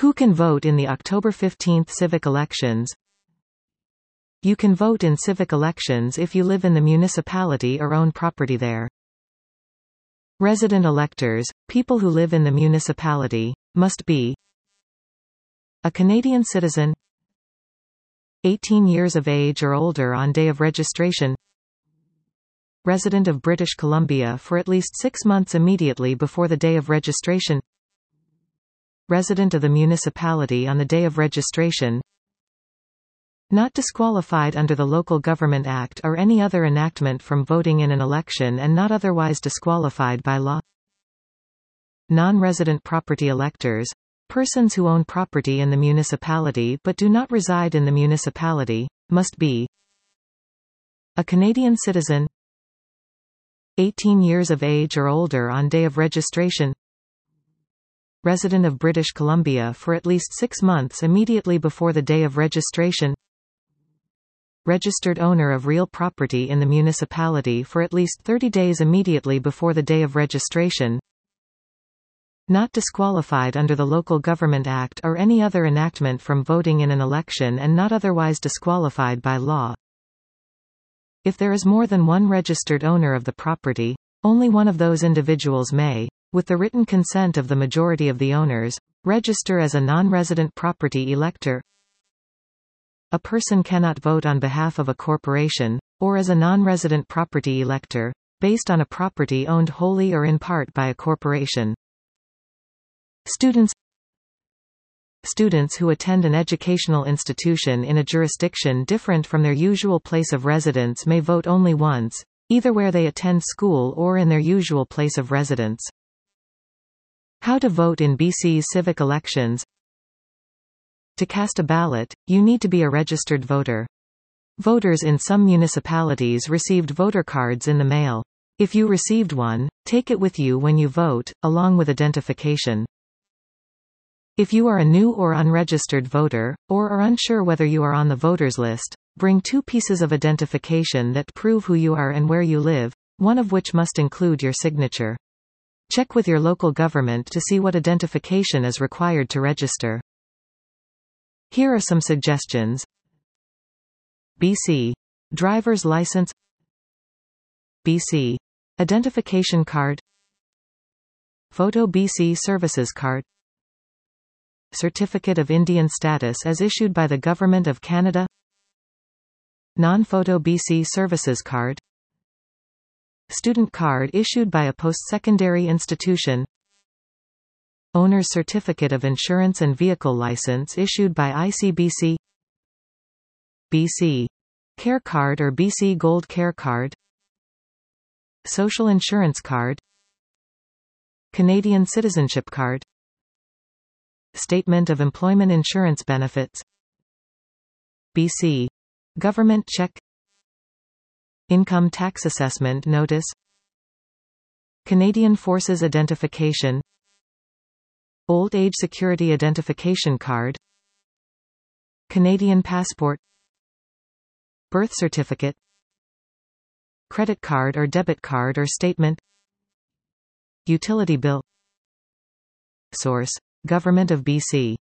Who can vote in the October 15 civic elections? You can vote in civic elections if you live in the municipality or own property there. Resident electors, people who live in the municipality, must be a Canadian citizen, 18 years of age or older on day of registration, resident of British Columbia for at least 6 months immediately before the day of registration, resident of the municipality on the day of registration, not disqualified under the Local Government Act or any other enactment from voting in an election and not otherwise disqualified by law. Non-resident property electors, persons who own property in the municipality but do not reside in the municipality, must be a Canadian citizen, 18 years of age or older on day of registration, resident of British Columbia for at least 6 months immediately before the day of registration, registered owner of real property in the municipality for at least 30 days immediately before the day of registration, not disqualified under the Local Government Act or any other enactment from voting in an election and not otherwise disqualified by law. If there is more than one registered owner of the property, only one of those individuals may, with the written consent of the majority of the owners, register as a non-resident property elector. A person cannot vote on behalf of a corporation, or as a non-resident property elector, based on a property owned wholly or in part by a corporation. Students who attend an educational institution in a jurisdiction different from their usual place of residence may vote only once, either where they attend school or in their usual place of residence. How to vote in BC's civic elections? To cast a ballot, you need to be a registered voter. Voters in some municipalities received voter cards in the mail. If you received one, take it with you when you vote, along with identification. If you are a new or unregistered voter, or are unsure whether you are on the voters list, bring 2 pieces of identification that prove who you are and where you live, one of which must include your signature. Check with your local government to see what identification is required to register. Here are some suggestions. BC driver's license, BC identification card, Photo BC services card, Certificate of Indian status as issued by the Government of Canada, Non-Photo BC services card, Student card issued by a post-secondary institution, Owner's Certificate of Insurance and Vehicle License issued by ICBC, BC Care Card or BC Gold Care Card, Social Insurance Card, Canadian Citizenship Card, Statement of Employment Insurance Benefits, BC Government Check, Income Tax Assessment Notice, Canadian Forces Identification, Old Age Security Identification Card, Canadian Passport, Birth Certificate, Credit card or debit card or statement, Utility bill. Source: Government of BC.